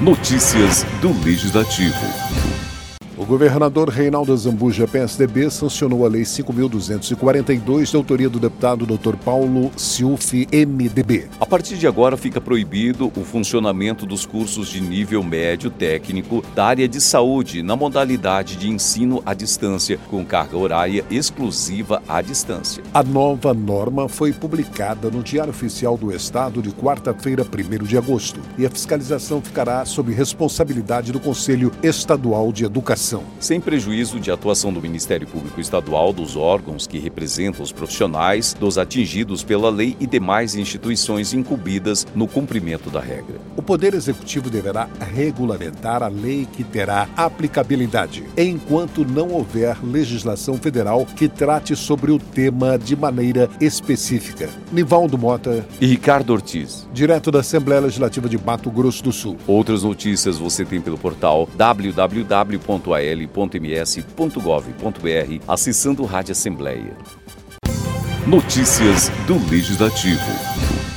Notícias do Legislativo. O governador Reinaldo Azambuja, PSDB, sancionou a Lei 5.242, de autoria do deputado Dr. Paulo Ciuffi, MDB. A partir de agora, fica proibido o funcionamento dos cursos de nível médio técnico da área de saúde na modalidade de ensino à distância, com carga horária exclusiva à distância. A nova norma foi publicada no Diário Oficial do Estado de quarta-feira, 1º de agosto, e a fiscalização ficará sob responsabilidade do Conselho Estadual de Educação. Sem prejuízo de atuação do Ministério Público Estadual, dos órgãos que representam os profissionais, dos atingidos pela lei e demais instituições incumbidas no cumprimento da regra. O Poder Executivo deverá regulamentar a lei que terá aplicabilidade, enquanto não houver legislação federal que trate sobre o tema de maneira específica. Nivaldo Mota e Ricardo Ortiz, direto da Assembleia Legislativa de Mato Grosso do Sul. Outras notícias você tem pelo portal www.al.ms.gov.br, acessando Rádio Assembleia. Notícias do Legislativo.